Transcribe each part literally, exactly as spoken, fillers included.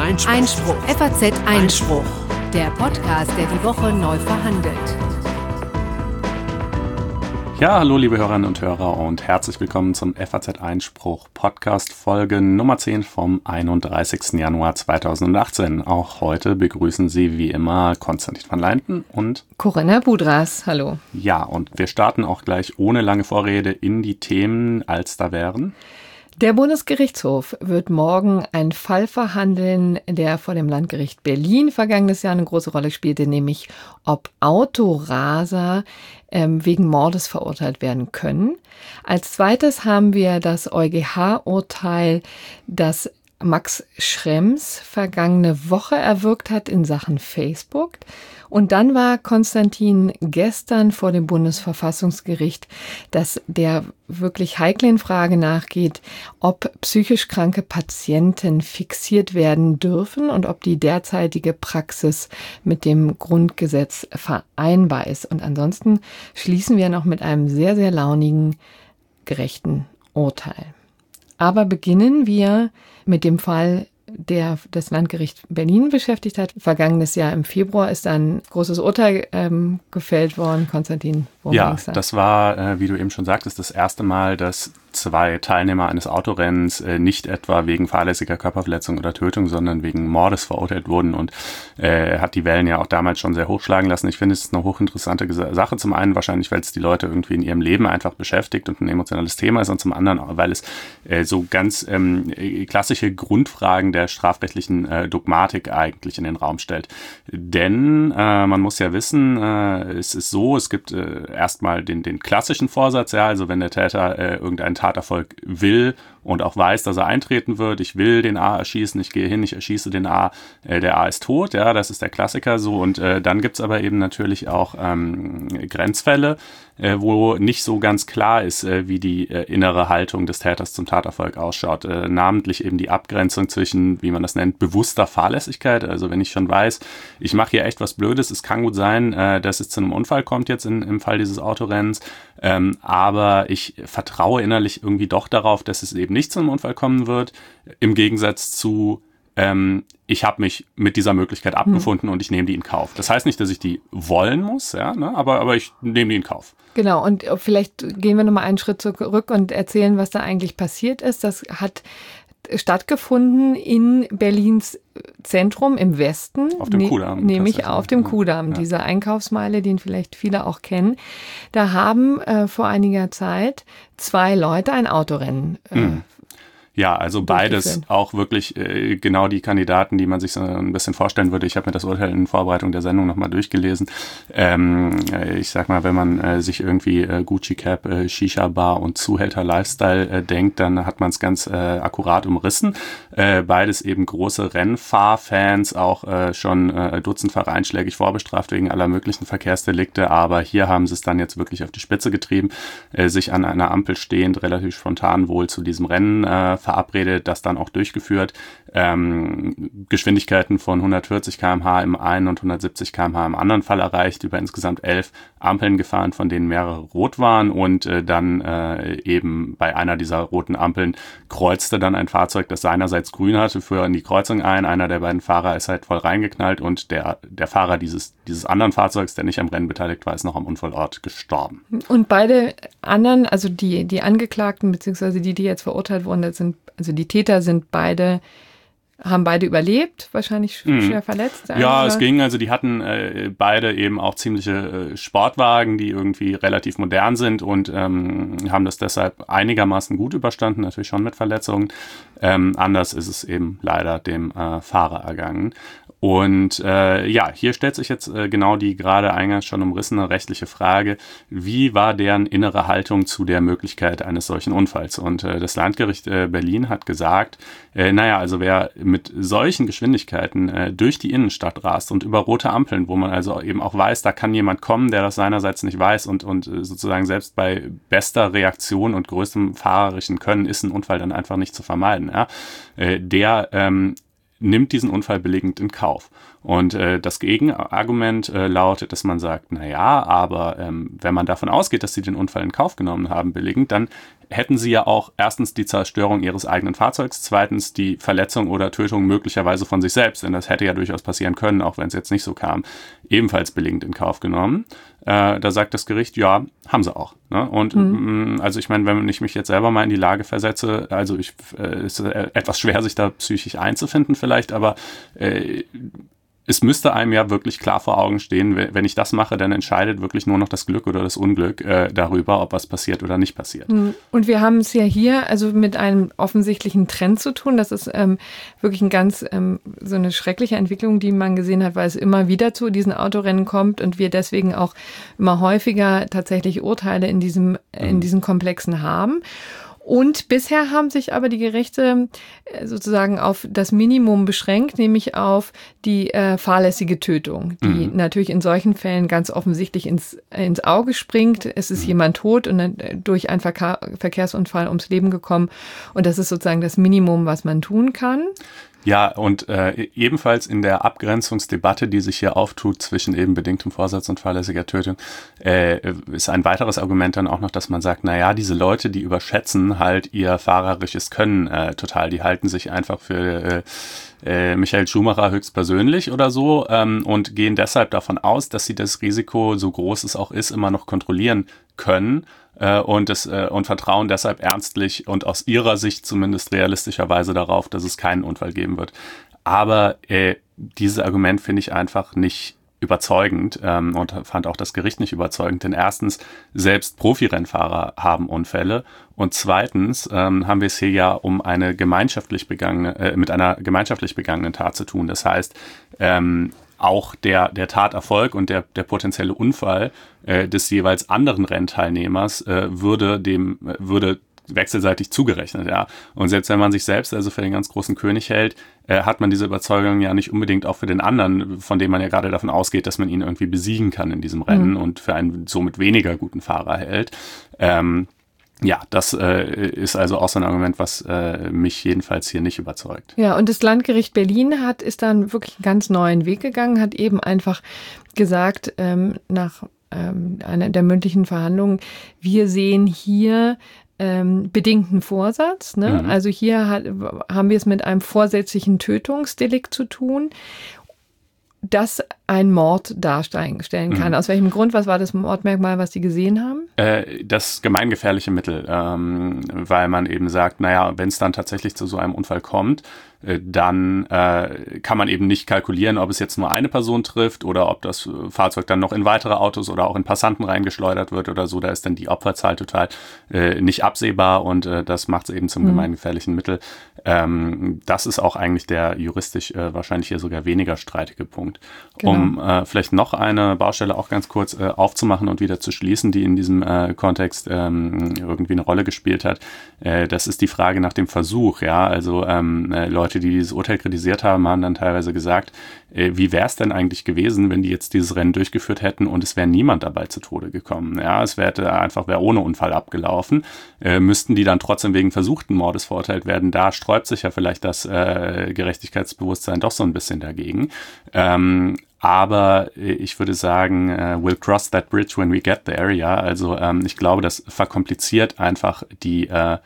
Einspruch. Einspruch. F A Z Einspruch. Der Podcast, der die Woche neu verhandelt. Ja, hallo liebe Hörerinnen und Hörer und herzlich willkommen zum F A Z Einspruch Podcast Folge Nummer zehn vom einunddreißigsten Januar zweitausendachtzehn. Auch heute begrüßen Sie wie immer Konstantin van Leinten und Corinna Budras. Hallo. Ja, und wir starten auch gleich ohne lange Vorrede in die Themen, als da wären. Der Bundesgerichtshof wird morgen einen Fall verhandeln, der vor dem Landgericht Berlin vergangenes Jahr eine große Rolle spielte, nämlich ob Autoraser ähm, wegen Mordes verurteilt werden können. Als zweites haben wir das EuGH-Urteil, das Max Schrems vergangene Woche erwirkt hat in Sachen Facebook. Und dann war Konstantin gestern vor dem Bundesverfassungsgericht, das der wirklich heiklen Frage nachgeht, ob psychisch kranke Patienten fixiert werden dürfen und ob die derzeitige Praxis mit dem Grundgesetz vereinbar ist. Und ansonsten schließen wir noch mit einem sehr, sehr launigen, gerechten Urteil. Aber beginnen wir mit dem Fall, der das Landgericht Berlin beschäftigt hat. Vergangenes Jahr im Februar ist ein großes Urteil ähm, gefällt worden. Konstantin, worum Ja, ging's da? Das war, äh, wie du eben schon sagtest, das erste Mal, dass zwei Teilnehmer eines Autorennens äh, nicht etwa wegen fahrlässiger Körperverletzung oder Tötung, sondern wegen Mordes verurteilt wurden und äh, hat die Wellen ja auch damals schon sehr hochschlagen lassen. Ich finde, es ist eine hochinteressante Ges- Sache. Zum einen wahrscheinlich, weil es die Leute irgendwie in ihrem Leben einfach beschäftigt und ein emotionales Thema ist und zum anderen, weil es äh, so ganz ähm, klassische Grundfragen der strafrechtlichen äh, Dogmatik eigentlich in den Raum stellt. Denn äh, man muss ja wissen, äh, es ist so, es gibt äh, erstmal den, den klassischen Vorsatz, ja, also wenn der Täter äh, irgendeinen Taterfolg will und auch weiß, dass er eintreten wird, ich will den A erschießen, ich gehe hin, ich erschieße den A, äh, der A ist tot, ja, das ist der Klassiker so. Und äh, dann gibt's aber eben natürlich auch ähm, Grenzfälle, äh, wo nicht so ganz klar ist, äh, wie die äh, innere Haltung des Täters zum Taterfolg ausschaut. Äh, namentlich eben die Abgrenzung zwischen, wie man das nennt, bewusster Fahrlässigkeit. Also wenn ich schon weiß, ich mache hier echt was Blödes, es kann gut sein, äh, dass es zu einem Unfall kommt jetzt in, im Fall dieses Autorennens, ähm, aber ich vertraue innerlich irgendwie doch darauf, dass es eben nicht zu einem Unfall kommen wird, im Gegensatz zu ähm, ich habe mich mit dieser Möglichkeit abgefunden hm. und ich nehme die in Kauf. Das heißt nicht, dass ich die wollen muss, ja, ne, aber, aber ich nehme die in Kauf. Genau, und vielleicht gehen wir nochmal einen Schritt zurück und erzählen, was da eigentlich passiert ist. Das hat stattgefunden in Berlins Zentrum im Westen. Auf dem ne- Kudamm. Nämlich auf dem Kudamm, ja. Diese Einkaufsmeile, den vielleicht viele auch kennen. Da haben äh, vor einiger Zeit zwei Leute ein Autorennen äh, mhm. Ja, also beides auch wirklich äh, genau die Kandidaten, die man sich so ein bisschen vorstellen würde. Ich habe mir das Urteil in Vorbereitung der Sendung nochmal durchgelesen. Ähm, ich sag mal, wenn man äh, sich irgendwie äh, Gucci Cap, äh, Shisha Bar und Zuhälter Lifestyle äh, denkt, dann hat man es ganz äh, akkurat umrissen. Äh, beides eben große Rennfahrfans, auch äh, schon äh, dutzendfach einschlägig vorbestraft wegen aller möglichen Verkehrsdelikte. Aber hier haben sie es dann jetzt wirklich auf die Spitze getrieben, äh, sich an einer Ampel stehend relativ spontan wohl zu diesem Rennen äh, verabredet, das dann auch durchgeführt, ähm, Geschwindigkeiten von hundertvierzig Kilometer pro Stunde im einen und hundertsiebzig Kilometer pro Stunde im anderen Fall erreicht, über insgesamt elf Ampeln gefahren, von denen mehrere rot waren und äh, dann äh, eben bei einer dieser roten Ampeln kreuzte dann ein Fahrzeug, das seinerseits grün hatte, für in die Kreuzung ein. Einer der beiden Fahrer ist halt voll reingeknallt und der, der Fahrer dieses, dieses anderen Fahrzeugs, der nicht am Rennen beteiligt war, ist noch am Unfallort gestorben. Und beide anderen, also die, die Angeklagten, beziehungsweise die, die jetzt verurteilt wurden, das sind, also die Täter sind beide, haben beide überlebt, wahrscheinlich schwer mhm. verletzt. Ja, oder? Es ging, also die hatten äh, beide eben auch ziemliche äh, Sportwagen, die irgendwie relativ modern sind und ähm, haben das deshalb einigermaßen gut überstanden, natürlich schon mit Verletzungen. Ähm, anders ist es eben leider dem äh, Fahrer ergangen. Und äh, ja, hier stellt sich jetzt äh, genau die gerade eingangs schon umrissene rechtliche Frage, wie war deren innere Haltung zu der Möglichkeit eines solchen Unfalls? Und äh, das Landgericht äh, Berlin hat gesagt, äh, naja, also wer mit solchen Geschwindigkeiten äh, durch die Innenstadt rast und über rote Ampeln, wo man also eben auch weiß, da kann jemand kommen, der das seinerseits nicht weiß und, und äh, sozusagen selbst bei bester Reaktion und größtem fahrerischen Können ist ein Unfall dann einfach nicht zu vermeiden. Ja? Äh, der ähm, nimmt diesen Unfall billigend in Kauf. Und äh, das Gegenargument äh, lautet, dass man sagt, na ja, aber ähm, wenn man davon ausgeht, dass sie den Unfall in Kauf genommen haben, billigend, dann hätten sie ja auch erstens die Zerstörung ihres eigenen Fahrzeugs, zweitens die Verletzung oder Tötung möglicherweise von sich selbst, denn das hätte ja durchaus passieren können, auch wenn es jetzt nicht so kam, ebenfalls billigend in Kauf genommen. Äh, da sagt das Gericht, ja, haben sie auch. Ne? Und mhm. also ich meine, wenn ich mich jetzt selber mal in die Lage versetze, also ich äh, ist äh, etwas schwer, sich da psychisch einzufinden vielleicht, aber äh, es müsste einem ja wirklich klar vor Augen stehen, wenn ich das mache, dann entscheidet wirklich nur noch das Glück oder das Unglück äh, darüber, ob was passiert oder nicht passiert. Und wir haben es ja hier also mit einem offensichtlichen Trend zu tun. Das ist ähm, wirklich ein ganz ähm, so eine schreckliche Entwicklung, die man gesehen hat, weil es immer wieder zu diesen Autorennen kommt und wir deswegen auch immer häufiger tatsächlich Urteile in diesem in mhm. diesen Komplexen haben. Und bisher haben sich aber die Gerichte sozusagen auf das Minimum beschränkt, nämlich auf die äh, fahrlässige Tötung, die mhm. natürlich in solchen Fällen ganz offensichtlich ins, ins Auge springt. Es ist mhm. jemand tot und dann durch einen Verkehr, Verkehrsunfall ums Leben gekommen. Und das ist sozusagen das Minimum, was man tun kann. Ja, und äh, ebenfalls in der Abgrenzungsdebatte, die sich hier auftut zwischen eben bedingtem Vorsatz und fahrlässiger Tötung, äh, ist ein weiteres Argument dann auch noch, dass man sagt, na ja, diese Leute, die überschätzen halt ihr fahrerisches Können äh, total. Die halten sich einfach für äh, äh, Michael Schumacher höchstpersönlich oder so ähm, und gehen deshalb davon aus, dass sie das Risiko, so groß es auch ist, immer noch kontrollieren können. Und, das, und vertrauen deshalb ernstlich und aus ihrer Sicht zumindest realistischerweise darauf, dass es keinen Unfall geben wird. Aber äh, dieses Argument finde ich einfach nicht überzeugend ähm, und fand auch das Gericht nicht überzeugend. Denn erstens, selbst Profirennfahrer haben Unfälle und zweitens ähm, haben wir es hier ja um eine gemeinschaftlich begangene, äh, mit einer gemeinschaftlich begangenen Tat zu tun. Das heißt, ähm, auch der, der Taterfolg und der, der potenzielle Unfall äh, des jeweils anderen Rennteilnehmers äh, würde dem, äh, würde wechselseitig zugerechnet, ja. Und selbst wenn man sich selbst also für den ganz großen König hält, äh, hat man diese Überzeugung ja nicht unbedingt auch für den anderen, von dem man ja gerade davon ausgeht, dass man ihn irgendwie besiegen kann in diesem Rennen mhm. und für einen somit weniger guten Fahrer hält. Ähm, Ja, das äh, ist also auch so ein Argument, was äh, mich jedenfalls hier nicht überzeugt. Ja, und das Landgericht Berlin hat ist dann wirklich einen ganz neuen Weg gegangen, hat eben einfach gesagt, ähm, nach ähm, einer der mündlichen Verhandlungen, wir sehen hier ähm, bedingten Vorsatz. Ne? Mhm. Also hier hat, haben wir es mit einem vorsätzlichen Tötungsdelikt zu tun, das ein Mord darstellen kann. Mhm. Aus welchem Grund? Was war das Mordmerkmal, was Sie gesehen haben? Äh, das gemeingefährliche Mittel, ähm, weil man eben sagt, naja, wenn es dann tatsächlich zu so einem Unfall kommt, äh, dann äh, kann man eben nicht kalkulieren, ob es jetzt nur eine Person trifft oder ob das Fahrzeug dann noch in weitere Autos oder auch in Passanten reingeschleudert wird oder so. Da ist dann die Opferzahl total äh, nicht absehbar und äh, das macht es eben zum mhm. gemeingefährlichen Mittel. Ähm, das ist auch eigentlich der juristisch äh, wahrscheinlich hier sogar weniger streitige Punkt. Genau. Um äh, vielleicht noch eine Baustelle auch ganz kurz äh, aufzumachen und wieder zu schließen, die in diesem äh, Kontext ähm, irgendwie eine Rolle gespielt hat. Äh, das ist die Frage nach dem Versuch. Ja, also ähm, äh, Leute, die dieses Urteil kritisiert haben, haben dann teilweise gesagt, äh, wie wäre es denn eigentlich gewesen, wenn die jetzt dieses Rennen durchgeführt hätten und es wäre niemand dabei zu Tode gekommen. Ja, es wäre einfach wäre ohne Unfall abgelaufen. Äh, müssten die dann trotzdem wegen versuchten Mordes verurteilt werden? Da sträubt sich ja vielleicht das äh, Gerechtigkeitsbewusstsein doch so ein bisschen dagegen. Ähm, aber ich würde sagen, uh, we'll cross that bridge when we get there. Ja, also ähm, ich glaube, das verkompliziert einfach die äh,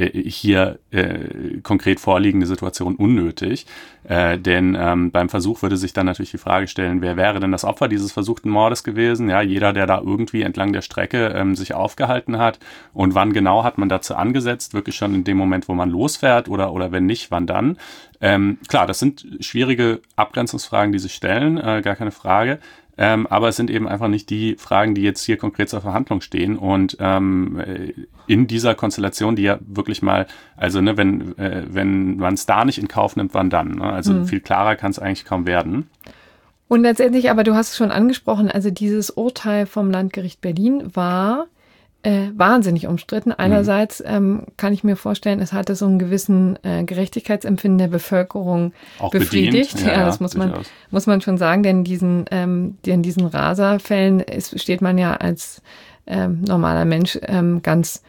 hier äh, konkret vorliegende Situation unnötig. Äh, denn ähm, beim Versuch würde sich dann natürlich die Frage stellen, wer wäre denn das Opfer dieses versuchten Mordes gewesen? Ja, jeder, der da irgendwie entlang der Strecke ähm, sich aufgehalten hat. Und wann genau hat man dazu angesetzt? Wirklich schon in dem Moment, wo man losfährt oder, oder wenn nicht, wann dann? Ähm, klar, das sind schwierige Abgrenzungsfragen, die sich stellen, äh, gar keine Frage. Ähm, aber es sind eben einfach nicht die Fragen, die jetzt hier konkret zur Verhandlung stehen. Und ähm, in dieser Konstellation, die ja wirklich mal, also ne, wenn, äh, wenn man es da nicht in Kauf nimmt, wann dann? Ne? Also mhm. viel klarer kann es eigentlich kaum werden. Und letztendlich, aber du hast es schon angesprochen, also dieses Urteil vom Landgericht Berlin war Äh, wahnsinnig umstritten. Einerseits ähm, kann ich mir vorstellen, es hatte so einen gewissen äh, Gerechtigkeitsempfinden der Bevölkerung auch befriedigt. Bedient. Ja, ja, das muss man, muss man schon sagen, denn diesen, ähm, in diesen Raserfällen ist, steht man ja als ähm, normaler Mensch ähm, ganz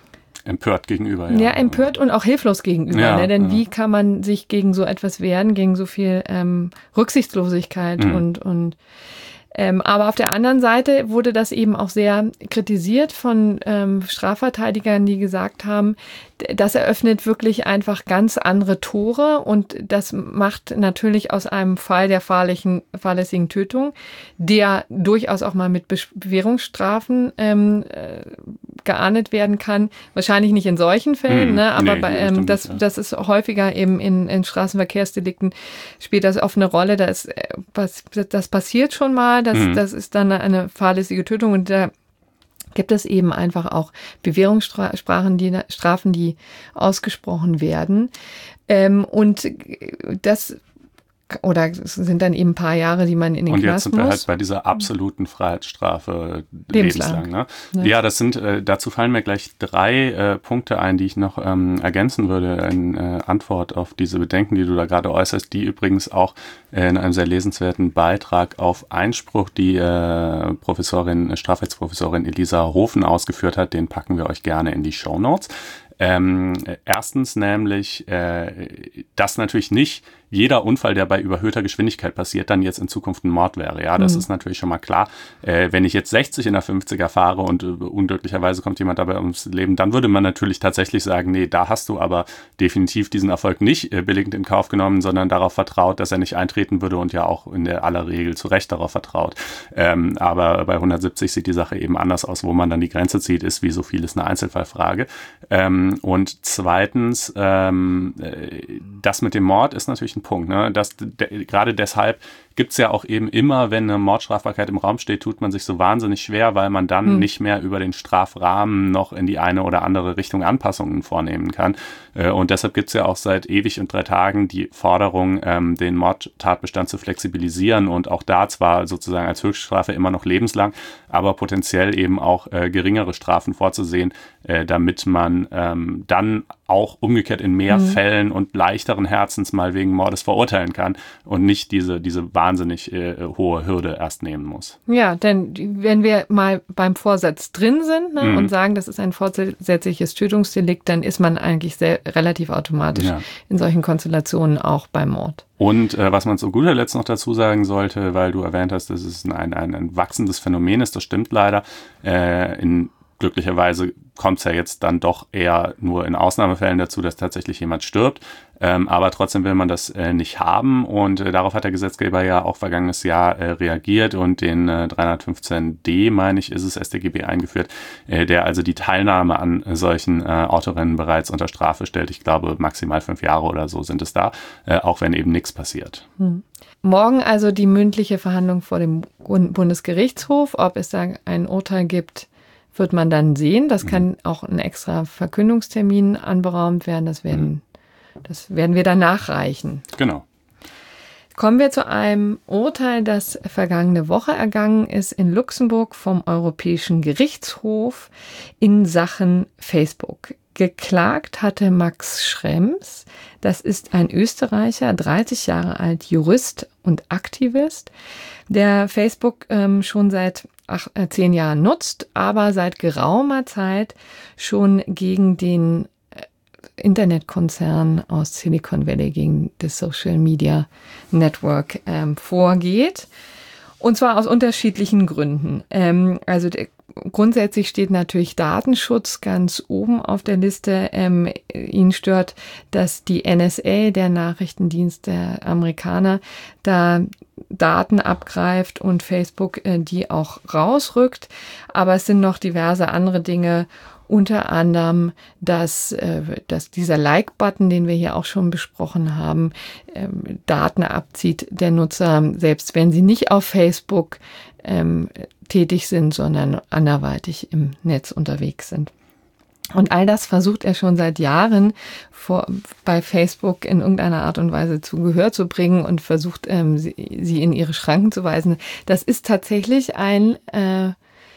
empört gegenüber. Ja, ja empört und auch hilflos gegenüber. Ja, ne? Denn ja. wie kann man sich gegen so etwas wehren, gegen so viel ähm, Rücksichtslosigkeit mhm. und, und Ähm, aber auf der anderen Seite wurde das eben auch sehr kritisiert von ähm, Strafverteidigern, die gesagt haben, das eröffnet wirklich einfach ganz andere Tore und das macht natürlich aus einem Fall der fahrlässigen, fahrlässigen Tötung, der durchaus auch mal mit Bewährungsstrafen ähm, äh, geahndet werden kann. Wahrscheinlich nicht in solchen Fällen, hm, ne? aber nee, bei, ähm, das, nicht, ja. das ist häufiger eben in, in Straßenverkehrsdelikten spielt das oft eine Rolle. Das, das, das passiert schon mal, das, hm. das ist dann eine fahrlässige Tötung und da gibt es eben einfach auch Bewährungsstrafen, die, Strafen, die ausgesprochen werden. Ähm, und das oder es sind dann eben ein paar Jahre, die man in den Knast muss. Und jetzt sind wir halt bei dieser absoluten Freiheitsstrafe lebenslang. lebenslang ne? Ja. ja, das sind, äh, dazu fallen mir gleich drei äh, Punkte ein, die ich noch ähm, ergänzen würde in äh, Antwort auf diese Bedenken, die du da gerade äußerst, die übrigens auch äh, in einem sehr lesenswerten Beitrag auf Einspruch, die äh, Professorin, Strafrechtsprofessorin Elisa Hofen ausgeführt hat, den packen wir euch gerne in die Shownotes. Ähm, erstens nämlich, äh, dass natürlich nicht jeder Unfall, der bei überhöhter Geschwindigkeit passiert, dann jetzt in Zukunft ein Mord wäre. Ja, das mhm. ist natürlich schon mal klar. Äh, wenn ich jetzt sechzig in der fünfziger fahre und äh, unglücklicherweise kommt jemand dabei ums Leben, dann würde man natürlich tatsächlich sagen, nee, da hast du aber definitiv diesen Erfolg nicht äh, billigend in Kauf genommen, sondern darauf vertraut, dass er nicht eintreten würde und ja auch in der aller Regel zu Recht darauf vertraut. Ähm, aber bei hundertsiebzig sieht die Sache eben anders aus. Wo man dann die Grenze zieht, ist wie so vieles eine Einzelfallfrage. Ähm, und zweitens, ähm, das mit dem Mord ist natürlich ein Punkt. Ne? Das, de, gerade deshalb gibt es ja auch eben immer, wenn eine Mordstrafbarkeit im Raum steht, tut man sich so wahnsinnig schwer, weil man dann hm. nicht mehr über den Strafrahmen noch in die eine oder andere Richtung Anpassungen vornehmen kann. Und deshalb gibt es ja auch seit ewig und drei Tagen die Forderung, ähm, den Mordtatbestand zu flexibilisieren und auch da zwar sozusagen als Höchststrafe immer noch lebenslang, aber potenziell eben auch äh, geringere Strafen vorzusehen, äh, damit man ähm, dann auch umgekehrt in mehr hm. Fällen und leichteren Herzens mal wegen Mordes verurteilen kann und nicht diese, diese wahnsinnig äh, hohe Hürde erst nehmen muss. Ja, denn wenn wir mal beim Vorsatz drin sind ne, mhm. und sagen, das ist ein vorsätzliches Tötungsdelikt, dann ist man eigentlich sehr, relativ automatisch ja. in solchen Konstellationen auch beim Mord. Und äh, was man zu guter Letzt noch dazu sagen sollte, weil du erwähnt hast, dass es ein, ein, ein wachsendes Phänomen ist, das stimmt leider, äh, in glücklicherweise kommt es ja jetzt dann doch eher nur in Ausnahmefällen dazu, dass tatsächlich jemand stirbt. Ähm, aber trotzdem will man das äh, nicht haben. Und äh, darauf hat der Gesetzgeber ja auch vergangenes Jahr äh, reagiert und den äh, dreihundertfünfzehn d, meine ich, ist es, S t G B eingeführt, äh, der also die Teilnahme an äh, solchen äh, Autorennen bereits unter Strafe stellt. Ich glaube, maximal fünf Jahre oder so sind es da, äh, auch wenn eben nichts passiert. Hm. Morgen also die mündliche Verhandlung vor dem Bundesgerichtshof. Ob es da ein Urteil gibt, wird man dann sehen. Das kann auch ein extra Verkündungstermin anberaumt werden. Das werden, das werden wir dann nachreichen. Genau. Kommen wir zu einem Urteil, das vergangene Woche ergangen ist in Luxemburg vom Europäischen Gerichtshof in Sachen Facebook. Geklagt hatte Max Schrems. Das ist ein Österreicher, dreißig Jahre alt, Jurist und Aktivist, der Facebook ähm, schon seit Ach, äh, zehn Jahren nutzt, aber seit geraumer Zeit schon gegen den äh, Internetkonzern aus Silicon Valley, gegen das Social Media Network ähm, vorgeht. Und zwar aus unterschiedlichen Gründen. Ähm, also der, grundsätzlich steht natürlich Datenschutz ganz oben auf der Liste. Ähm, ihn stört, dass die N S A, der Nachrichtendienst der Amerikaner, da Daten abgreift und Facebook äh, die auch rausrückt. Aber es sind noch diverse andere Dinge, unter anderem, dass, äh, dass dieser Like-Button, den wir hier auch schon besprochen haben, ähm, Daten abzieht der Nutzer, selbst wenn sie nicht auf Facebook ähm, tätig sind, sondern anderweitig im Netz unterwegs sind. Und all das versucht er schon seit Jahren vor, bei Facebook in irgendeiner Art und Weise zu Gehör zu bringen und versucht, ähm, sie, sie in ihre Schranken zu weisen. Das ist tatsächlich ein, äh,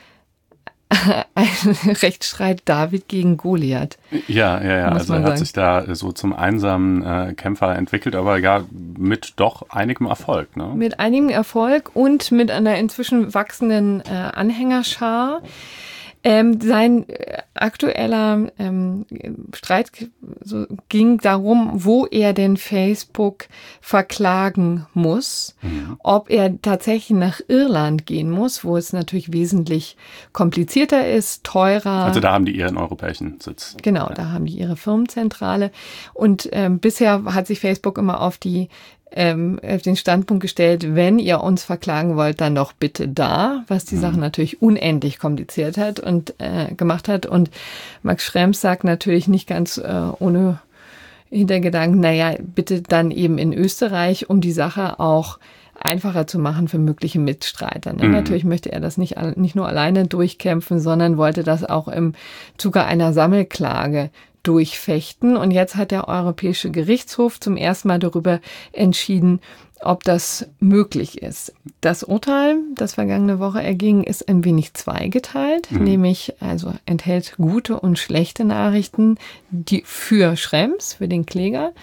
ein Rechtsstreit David gegen Goliath. Ja, ja, ja. Also er hat sich da so zum einsamen äh, Kämpfer entwickelt, aber ja, mit doch einigem Erfolg. Ne? Mit einigem Erfolg und mit einer inzwischen wachsenden äh, Anhängerschar. Ähm, sein äh, aktueller ähm, Streit so, ging darum, wo er denn Facebook verklagen muss, mhm. ob er tatsächlich nach Irland gehen muss, wo es natürlich wesentlich komplizierter ist, teurer. Also da haben die ihren europäischen Sitz. Genau, ja. Da haben die ihre Firmenzentrale. Und ähm, bisher hat sich Facebook immer auf die Ähm, auf den Standpunkt gestellt, wenn ihr uns verklagen wollt, dann doch bitte da, was die mhm. Sache natürlich unendlich kompliziert hat und äh, gemacht hat. Und Max Schrems sagt natürlich nicht ganz äh, ohne Hintergedanken, naja, bitte dann eben in Österreich, um die Sache auch einfacher zu machen für mögliche Mitstreiter. Ne? Mhm. Natürlich möchte er das nicht, nicht nur alleine durchkämpfen, sondern wollte das auch im Zuge einer Sammelklage durchfechten. Und jetzt hat der Europäische Gerichtshof zum ersten Mal darüber entschieden, ob das möglich ist. Das Urteil, das vergangene Woche erging, ist ein wenig zweigeteilt, mhm. nämlich also enthält gute und schlechte Nachrichten die für Schrems, für den Kläger.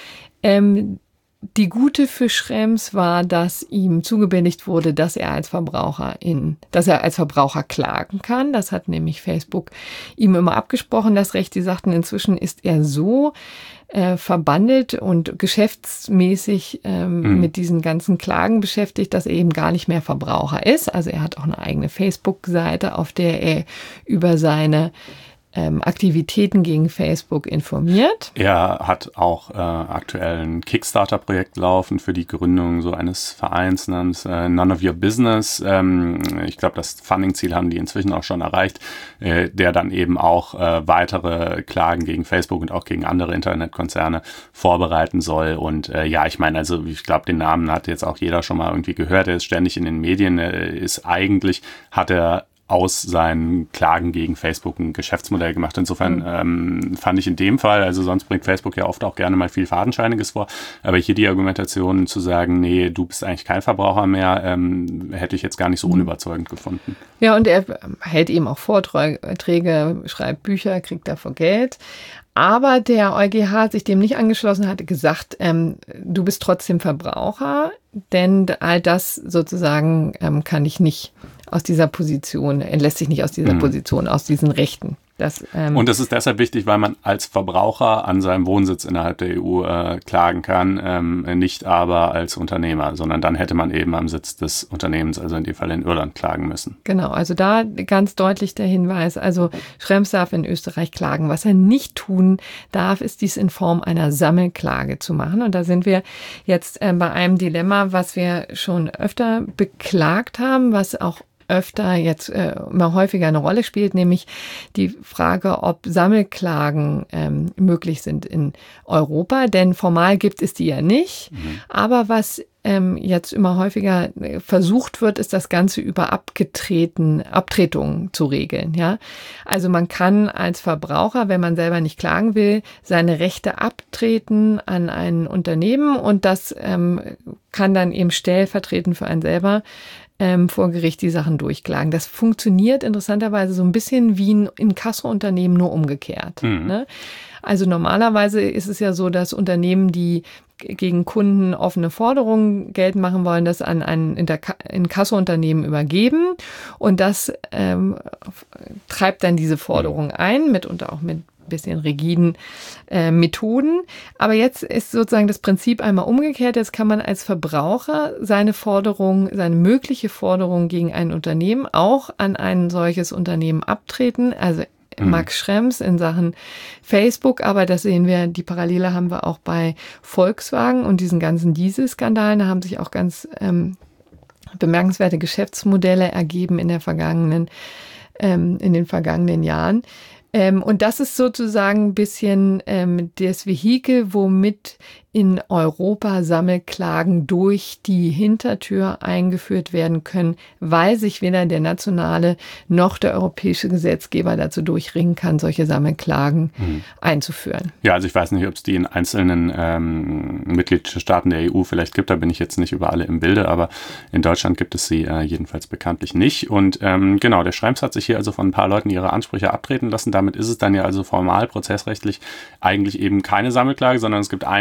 Ähm, Die gute für Schrems war, dass ihm zugebilligt wurde, dass er als Verbraucher in, dass er als Verbraucher klagen kann. Das hat nämlich Facebook ihm immer abgesprochen, das Recht. Die sagten, inzwischen ist er so äh, verbandelt und geschäftsmäßig ähm, mhm. mit diesen ganzen Klagen beschäftigt, dass er eben gar nicht mehr Verbraucher ist. Also er hat auch eine eigene Facebook-Seite, auf der er über seine Ähm, Aktivitäten gegen Facebook informiert. Er hat auch äh, aktuell ein Kickstarter-Projekt laufen für die Gründung so eines Vereins namens äh, None of Your Business. Ähm, ich glaube, das Funding-Ziel haben die inzwischen auch schon erreicht, äh, der dann eben auch äh, weitere Klagen gegen Facebook und auch gegen andere Internetkonzerne vorbereiten soll. Und äh, ja, ich meine, also ich glaube, den Namen hat jetzt auch jeder schon mal irgendwie gehört. Er ist ständig in den Medien. Er ist eigentlich, hat er aus seinen Klagen gegen Facebook ein Geschäftsmodell gemacht. Insofern mhm. ähm, fand ich in dem Fall, also sonst bringt Facebook ja oft auch gerne mal viel Fadenscheiniges vor, aber hier die Argumentation zu sagen, nee, du bist eigentlich kein Verbraucher mehr, ähm, hätte ich jetzt gar nicht so unüberzeugend gefunden. Ja, und er hält eben auch Vorträge, schreibt Bücher, kriegt dafür Geld. Aber der EuGH hat sich dem nicht angeschlossen, hat gesagt, ähm, du bist trotzdem Verbraucher, denn all das sozusagen ähm, kann ich nicht aus dieser Position, entlässt sich nicht aus dieser mhm. Position, aus diesen Rechten. Das, ähm und das ist deshalb wichtig, weil man als Verbraucher an seinem Wohnsitz innerhalb der E U äh, klagen kann, ähm, nicht aber als Unternehmer, sondern dann hätte man eben am Sitz des Unternehmens, also in dem Fall in Irland, klagen müssen. Genau, also da ganz deutlich der Hinweis, also Schrems darf in Österreich klagen. Was er nicht tun darf, ist dies in Form einer Sammelklage zu machen. Und da sind wir jetzt äh, bei einem Dilemma, was wir schon öfter beklagt haben, was auch öfter jetzt äh, immer häufiger eine Rolle spielt, nämlich die Frage, ob Sammelklagen ähm, möglich sind in Europa, denn formal gibt es die ja nicht, mhm. aber was ähm, jetzt immer häufiger versucht wird, ist das Ganze über abgetreten, Abtretungen zu regeln, ja. Also man kann als Verbraucher, wenn man selber nicht klagen will, seine Rechte abtreten an ein Unternehmen und das ähm, kann dann eben stellvertretend für einen selber Ähm, vor Gericht die Sachen durchklagen. Das funktioniert interessanterweise so ein bisschen wie ein Inkasso-Unternehmen, nur umgekehrt. Mhm. Ne? Also normalerweise ist es ja so, dass Unternehmen, die gegen Kunden offene Forderungen geltend machen wollen, das an ein Inkasso-Unternehmen übergeben und das ähm, treibt dann diese Forderung ein, mitunter auch mit bisschen rigiden äh, Methoden. Aber jetzt ist sozusagen das Prinzip einmal umgekehrt. Jetzt kann man als Verbraucher seine Forderung, seine mögliche Forderung gegen ein Unternehmen auch an ein solches Unternehmen abtreten. Also mhm. Max Schrems in Sachen Facebook, aber das sehen wir, die Parallele haben wir auch bei Volkswagen und diesen ganzen Dieselskandalen. Da haben sich auch ganz ähm, bemerkenswerte Geschäftsmodelle ergeben in der vergangenen, ähm, in den vergangenen Jahren. Ähm, und das ist sozusagen ein bisschen ähm, das Vehikel, womit in Europa Sammelklagen durch die Hintertür eingeführt werden können, weil sich weder der nationale noch der europäische Gesetzgeber dazu durchringen kann, solche Sammelklagen mhm. einzuführen. Ja, also ich weiß nicht, ob es die in einzelnen ähm, Mitgliedstaaten der E U vielleicht gibt, da bin ich jetzt nicht über alle im Bilde, aber in Deutschland gibt es sie äh, jedenfalls bekanntlich nicht. Und ähm, genau, der Schrems hat sich hier also von ein paar Leuten ihre Ansprüche abtreten lassen. Damit ist es dann ja also formal, prozessrechtlich eigentlich eben keine Sammelklage, sondern es gibt einen Kläger,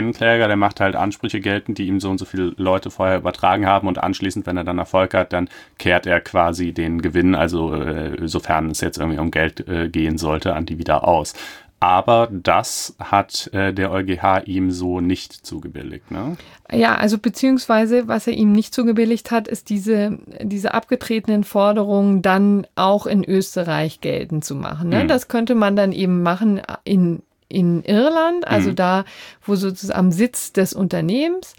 Kläger, der macht halt Ansprüche geltend, die ihm so und so viele Leute vorher übertragen haben und anschließend, wenn er dann Erfolg hat, dann kehrt er quasi den Gewinn, also äh, sofern es jetzt irgendwie um Geld äh, gehen sollte, an die wieder aus. Aber das hat äh, der EuGH ihm so nicht zugebilligt, ne? Ja, also beziehungsweise, was er ihm nicht zugebilligt hat, ist diese, diese abgetretenen Forderungen dann auch in Österreich geltend zu machen. Ne? Mhm. Das könnte man dann eben machen in, in Irland, also mhm. da, wo sozusagen am Sitz des Unternehmens,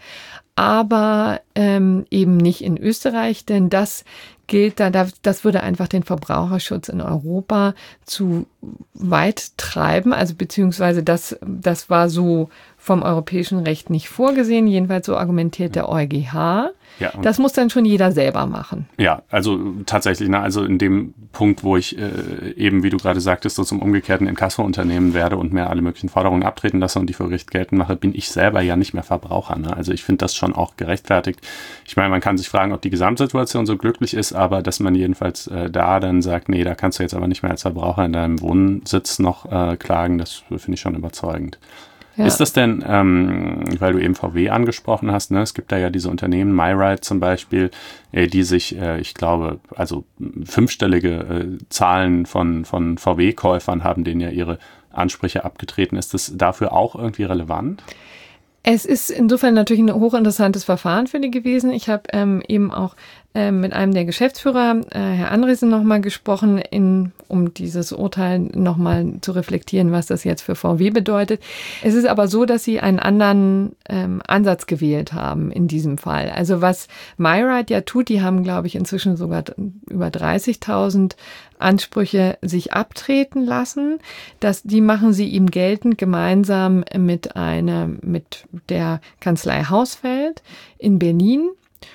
aber ähm, eben nicht in Österreich, denn das gilt da, das würde einfach den Verbraucherschutz in Europa zu weit treiben, also beziehungsweise das, das war so vom europäischen Recht nicht vorgesehen, jedenfalls so argumentiert der EuGH. Ja, das muss dann schon jeder selber machen. Ja, also tatsächlich, ne, also in dem Punkt, wo ich äh, eben, wie du gerade sagtest, so zum umgekehrten Inkasso-Unternehmen werde und mir alle möglichen Forderungen abtreten lasse und die vor Gericht geltend mache, bin ich selber ja nicht mehr Verbraucher. Ne? Also ich finde das schon auch gerechtfertigt. Ich meine, man kann sich fragen, ob die Gesamtsituation so glücklich ist, aber dass man jedenfalls äh, da dann sagt, nee, da kannst du jetzt aber nicht mehr als Verbraucher in deinem Wohnsitz noch äh, klagen, das finde ich schon überzeugend. Ja. Ist das denn, ähm, weil du eben V W angesprochen hast, ne? Es gibt da ja diese Unternehmen, MyRide zum Beispiel, äh, die sich, äh, ich glaube, also fünfstellige äh, Zahlen von, von V W-Käufern haben, denen ja ihre Ansprüche abgetreten. Ist das dafür auch irgendwie relevant? Es ist insofern natürlich ein hochinteressantes Verfahren für die gewesen. Ich habe ähm, eben auch äh, mit einem der Geschäftsführer, äh, Herr Andresen, nochmal gesprochen, in, um dieses Urteil nochmal zu reflektieren, was das jetzt für V W bedeutet. Es ist aber so, dass sie einen anderen ähm, Ansatz gewählt haben in diesem Fall. Also was MyRide ja tut, die haben, glaube ich, inzwischen sogar über dreißigtausend Ansprüche sich abtreten lassen. Das, die machen sie ihm geltend gemeinsam mit einer, mit der Kanzlei Hausfeld in Berlin.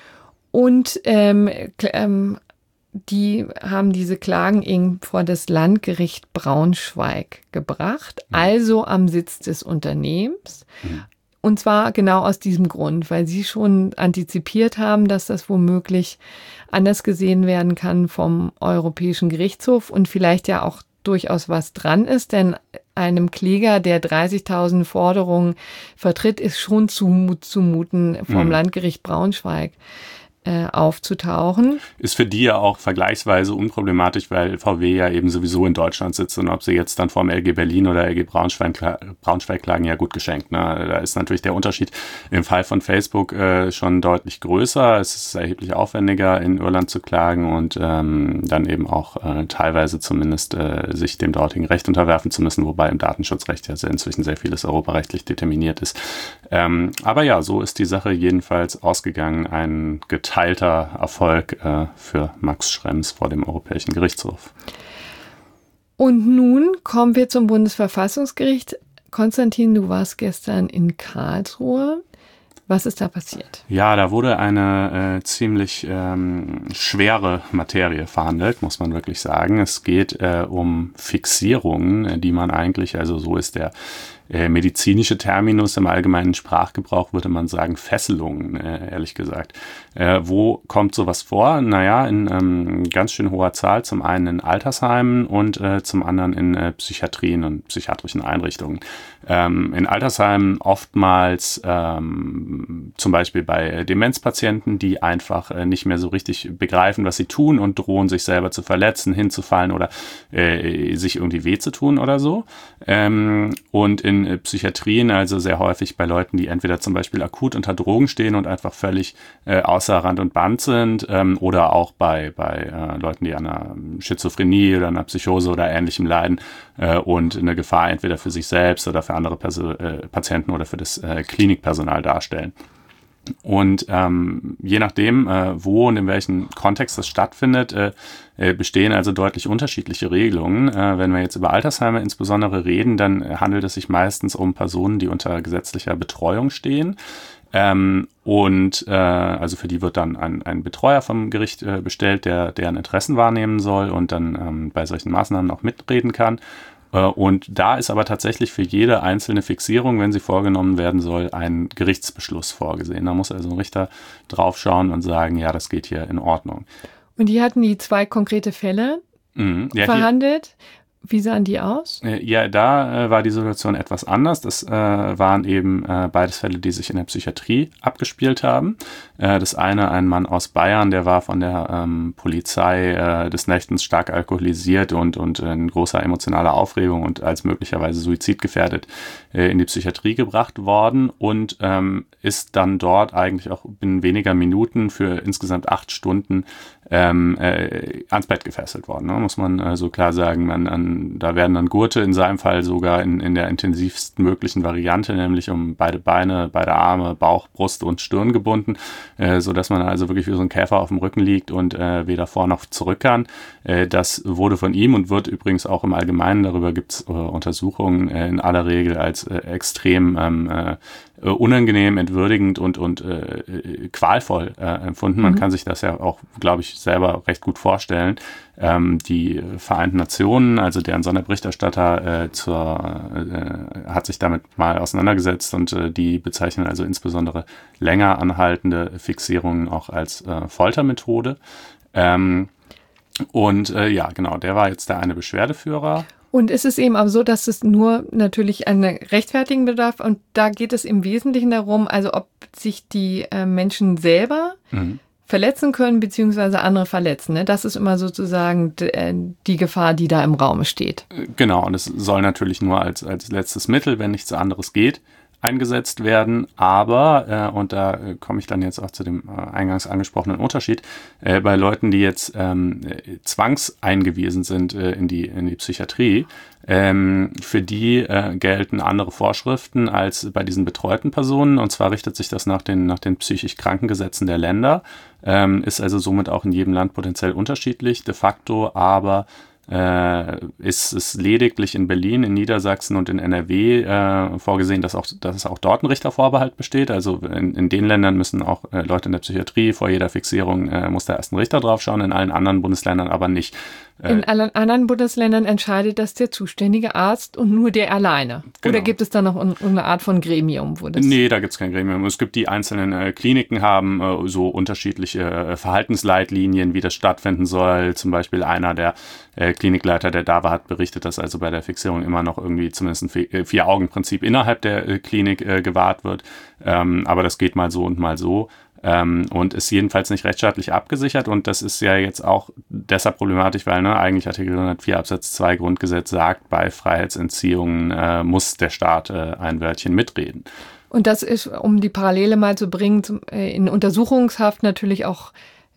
Und ähm, ähm, die haben diese Klagen eben vor das Landgericht Braunschweig gebracht, mhm. also am Sitz des Unternehmens. Mhm. Und zwar genau aus diesem Grund, weil sie schon antizipiert haben, dass das womöglich anders gesehen werden kann vom Europäischen Gerichtshof und vielleicht ja auch durchaus was dran ist, denn einem Kläger, der dreißigtausend Forderungen vertritt, ist schon zumut, zumuten vom mhm. Landgericht Braunschweig äh, aufzutauchen. Ist für die ja auch vergleichsweise unproblematisch, weil V W ja eben sowieso in Deutschland sitzt und ob sie jetzt dann vorm L G Berlin oder L G Braunschweig, Braunschweig klagen, ja gut geschenkt. Ne? Da ist natürlich der Unterschied im Fall von Facebook äh, schon deutlich größer. Es ist erheblich aufwendiger, in Irland zu klagen und ähm, dann eben auch äh, teilweise zumindest äh, sich dem dortigen Recht unterwerfen zu müssen, wobei im Datenschutzrecht ja inzwischen sehr vieles europarechtlich determiniert ist. Ähm, aber ja, so ist die Sache jedenfalls ausgegangen. Ein geteilter Erfolg äh, für Max Schrems vor dem Europäischen Gerichtshof. Und nun kommen wir zum Bundesverfassungsgericht. Konstantin, du warst gestern in Karlsruhe. Was ist da passiert? Ja, da wurde eine äh, ziemlich ähm, schwere Materie verhandelt, muss man wirklich sagen. Es geht äh, um Fixierungen, die man eigentlich, also so ist der äh, medizinische Terminus, im allgemeinen Sprachgebrauch würde man sagen Fesselungen, äh, ehrlich gesagt. Äh, wo kommt sowas vor? Naja, in ähm, ganz schön hoher Zahl, zum einen in Altersheimen und äh, zum anderen in äh, Psychiatrien und psychiatrischen Einrichtungen. Ähm, in Altersheimen oftmals ähm, zum Beispiel bei Demenzpatienten, die einfach äh, nicht mehr so richtig begreifen, was sie tun und drohen, sich selber zu verletzen, hinzufallen oder äh, sich irgendwie weh zu tun oder so. Ähm, und in äh, Psychiatrien, also sehr häufig bei Leuten, die entweder zum Beispiel akut unter Drogen stehen und einfach völlig äh, außer Rand und Band sind, ähm, oder auch bei, bei äh, Leuten, die an einer Schizophrenie oder einer Psychose oder Ähnlichem leiden äh, und eine Gefahr entweder für sich selbst oder für andere Perso- äh, Patienten oder für das äh, Klinikpersonal darstellen. Und ähm, je nachdem, äh, wo und in welchem Kontext das stattfindet, äh, äh, bestehen also deutlich unterschiedliche Regelungen. Äh, wenn wir jetzt über Altersheime insbesondere reden, dann äh, handelt es sich meistens um Personen, die unter gesetzlicher Betreuung stehen. Ähm, und äh, also für die wird dann ein, ein Betreuer vom Gericht äh, bestellt, der deren Interessen wahrnehmen soll und dann ähm, bei solchen Maßnahmen auch mitreden kann. Und da ist aber tatsächlich für jede einzelne Fixierung, wenn sie vorgenommen werden soll, ein Gerichtsbeschluss vorgesehen. Da muss also ein Richter draufschauen und sagen, ja, das geht hier in Ordnung. Und die hatten die zwei konkrete Fälle mhm. ja, verhandelt. Wie sahen die aus? Ja, da äh, war die Situation etwas anders. Das äh, waren eben äh, beides Fälle, die sich in der Psychiatrie abgespielt haben. Äh, das eine, ein Mann aus Bayern, der war von der ähm, Polizei äh, des Nächtens stark alkoholisiert und, und in großer emotionaler Aufregung und als möglicherweise suizidgefährdet äh, in die Psychiatrie gebracht worden und ähm, ist dann dort eigentlich auch binnen weniger Minuten für insgesamt acht Stunden ähm, äh, ans Bett gefesselt worden, ne? Muss man äh, so klar sagen. Man, an, da werden dann Gurte in seinem Fall sogar in, in der intensivsten möglichen Variante, nämlich um beide Beine, beide Arme, Bauch, Brust und Stirn gebunden, äh, so dass man also wirklich wie so ein Käfer auf dem Rücken liegt und äh, weder vor noch zurück kann. Äh, das wurde von ihm und wird übrigens auch im Allgemeinen, darüber gibt es äh, Untersuchungen, äh, in aller Regel als äh, extrem ähm, äh, unangenehm, entwürdigend und, und äh, qualvoll äh, empfunden. Man mhm. kann sich das ja auch, glaube ich, selber recht gut vorstellen. Ähm, die Vereinten Nationen, also deren Sonderberichterstatter, äh, zur, äh, hat sich damit mal auseinandergesetzt und äh, die bezeichnen also insbesondere länger anhaltende Fixierungen auch als äh, Foltermethode. Ähm, und äh, ja, genau, der war jetzt der eine Beschwerdeführer. Und es ist eben auch so, dass es nur natürlich einen rechtfertigen bedarf und da geht es im Wesentlichen darum, also ob sich die äh, Menschen selber mhm. verletzen können, beziehungsweise andere verletzen. Ne? Das ist immer sozusagen d- die Gefahr, die da im Raum steht. Genau, und es soll natürlich nur als, als letztes Mittel, wenn nichts anderes geht, eingesetzt werden, aber, äh, und da äh, komme ich dann jetzt auch zu dem äh, eingangs angesprochenen Unterschied, äh, bei Leuten, die jetzt ähm, zwangseingewiesen sind äh, in die in die Psychiatrie, ähm, für die äh, gelten andere Vorschriften als bei diesen betreuten Personen, und zwar richtet sich das nach den nach den psychisch Krankengesetzen der Länder, ähm, ist also somit auch in jedem Land potenziell unterschiedlich, de facto aber Äh, ist es lediglich in Berlin, in Niedersachsen und in N R W äh, vorgesehen, dass auch, dass es auch dort ein Richtervorbehalt besteht. Also in, in den Ländern müssen auch äh, Leute in der Psychiatrie vor jeder Fixierung äh, muss da erst ein Richter drauf schauen, in allen anderen Bundesländern aber nicht. In allen anderen Bundesländern entscheidet das der zuständige Arzt und nur der alleine. Genau. Oder gibt es da noch eine Art von Gremium? Wo das nee, da gibt es kein Gremium. Es gibt die einzelnen äh, Kliniken haben äh, so unterschiedliche äh, Verhaltensleitlinien, wie das stattfinden soll. Zum Beispiel einer der äh, Klinikleiter, der da war, hat berichtet, dass also bei der Fixierung immer noch irgendwie zumindest ein Vier-Augen-Prinzip innerhalb der äh, Klinik äh, gewahrt wird. Ähm, aber das geht mal so und mal so. Ähm, und ist jedenfalls nicht rechtsstaatlich abgesichert und das ist ja jetzt auch deshalb problematisch, weil ne, eigentlich Artikel hundertvier Absatz zwei Grundgesetz sagt, bei Freiheitsentziehungen äh, muss der Staat äh, ein Wörtchen mitreden. Und das ist, um die Parallele mal zu bringen, zum, äh, in Untersuchungshaft natürlich auch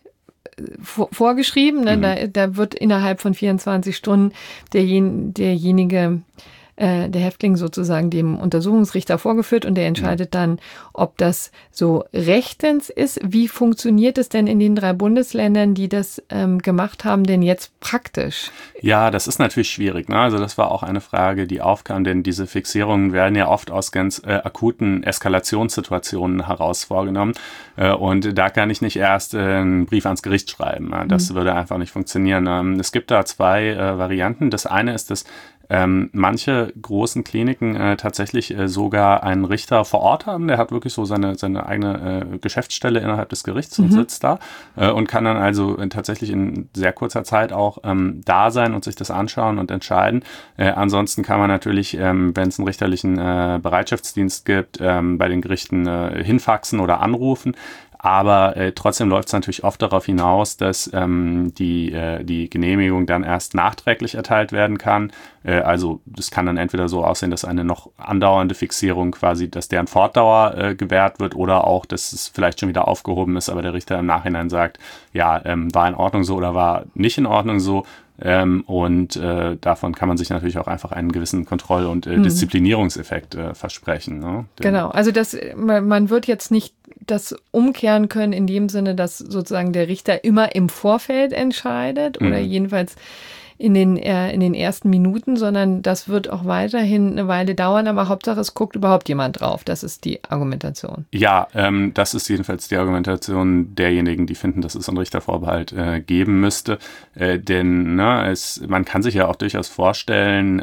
vor, vorgeschrieben. Ne? Mhm. Da, da wird innerhalb von vierundzwanzig Stunden derjen, derjenige der Häftling sozusagen dem Untersuchungsrichter vorgeführt und der entscheidet dann, ob das so rechtens ist. Wie funktioniert es denn in den drei Bundesländern, die das ähm, gemacht haben, denn jetzt praktisch? Ja, das ist natürlich schwierig. Ne? Also das war auch eine Frage, die aufkam, denn diese Fixierungen werden ja oft aus ganz äh, akuten Eskalationssituationen heraus vorgenommen äh, und da kann ich nicht erst äh, einen Brief ans Gericht schreiben. Ne? Das mhm. würde einfach nicht funktionieren. Ähm, es gibt da zwei äh, Varianten. Das eine ist das Ähm, manche großen Kliniken äh, tatsächlich äh, sogar einen Richter vor Ort haben, der hat wirklich so seine seine eigene äh, Geschäftsstelle innerhalb des Gerichts und mhm. sitzt da äh, und kann dann also äh, tatsächlich in sehr kurzer Zeit auch ähm, da sein und sich das anschauen und entscheiden. Äh, ansonsten kann man natürlich, ähm, wenn es einen richterlichen äh, Bereitschaftsdienst gibt, ähm, bei den Gerichten äh, hinfaxen oder anrufen. Aber äh, trotzdem läuft es natürlich oft darauf hinaus, dass ähm, die, äh, die Genehmigung dann erst nachträglich erteilt werden kann. Äh, also das kann dann entweder so aussehen, dass eine noch andauernde Fixierung quasi, dass deren Fortdauer äh, gewährt wird oder auch, dass es vielleicht schon wieder aufgehoben ist, aber der Richter im Nachhinein sagt, ja, ähm, war in Ordnung so oder war nicht in Ordnung so. Ähm, und äh, davon kann man sich natürlich auch einfach einen gewissen Kontroll- und äh, Disziplinierungseffekt äh, versprechen. Ne? Genau, also das, man wird jetzt nicht das umkehren können in dem Sinne, dass sozusagen der Richter immer im Vorfeld entscheidet oder mhm. jedenfalls in den, äh, in den ersten Minuten, sondern das wird auch weiterhin eine Weile dauern, aber Hauptsache es guckt überhaupt jemand drauf. Das ist die Argumentation. Ja, ähm, das ist jedenfalls die Argumentation derjenigen, die finden, dass es einen Richtervorbehalt äh, geben müsste. Äh, denn ne, es, man kann sich ja auch durchaus vorstellen,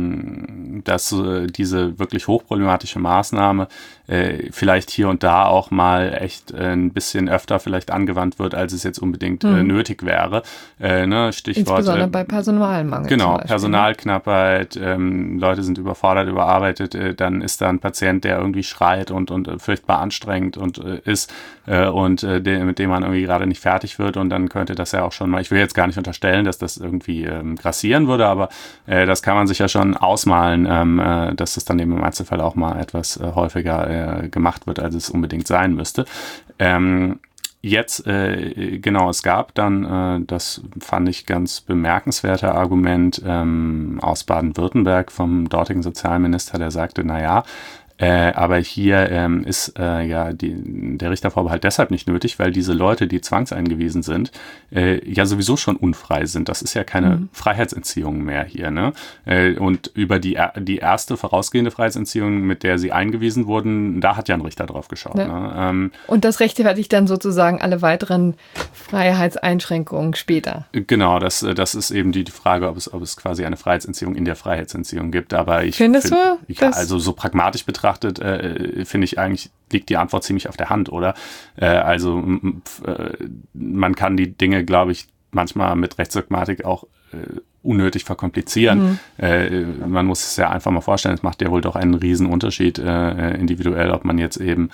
ähm, dass äh, diese wirklich hochproblematische Maßnahme äh, vielleicht hier und da auch mal echt äh, ein bisschen öfter vielleicht angewandt wird, als es jetzt unbedingt äh, nötig wäre. Äh, ne, Stichwort Insbesondere bei Personen Personalmangel. Genau, Personalknappheit, ähm, Leute sind überfordert, überarbeitet, äh, dann ist da ein Patient, der irgendwie schreit und, und äh, furchtbar anstrengend und äh, ist äh, und äh, de, mit dem man irgendwie gerade nicht fertig wird und dann könnte das ja auch schon mal, ich will jetzt gar nicht unterstellen, dass das irgendwie ähm, grassieren würde, aber äh, das kann man sich ja schon ausmalen, ähm, äh, dass das dann eben im Einzelfall auch mal etwas äh, häufiger äh, gemacht wird, als es unbedingt sein müsste. Ähm, Jetzt, äh, genau, es gab dann, äh, das fand ich ganz bemerkenswerte Argument ähm, aus Baden-Württemberg vom dortigen Sozialminister, der sagte, na ja, Äh, aber hier ähm, ist äh, ja die, der Richtervorbehalt deshalb nicht nötig, weil diese Leute, die zwangseingewiesen sind, äh, ja sowieso schon unfrei sind. Das ist ja keine mhm. Freiheitsentziehung mehr hier, ne? Äh, und über die die erste vorausgehende Freiheitsentziehung, mit der sie eingewiesen wurden, da hat ja ein Richter drauf geschaut. Ja. Ne? Ähm, und das rechtfertigt dann sozusagen alle weiteren Freiheitseinschränkungen später. Genau, das das ist eben die, die Frage, ob es ob es quasi eine Freiheitsentziehung in der Freiheitsentziehung gibt. Aber ich Findest find, du? Ja, also so pragmatisch betrachtet, Äh, finde ich eigentlich, liegt die Antwort ziemlich auf der Hand, oder? Äh, also m- äh, man kann die Dinge, glaube ich, manchmal mit Rechtsdogmatik auch äh, unnötig verkomplizieren. Mhm. Äh, man muss es ja einfach mal vorstellen, es macht ja wohl doch einen riesen Unterschied äh, individuell, ob man jetzt eben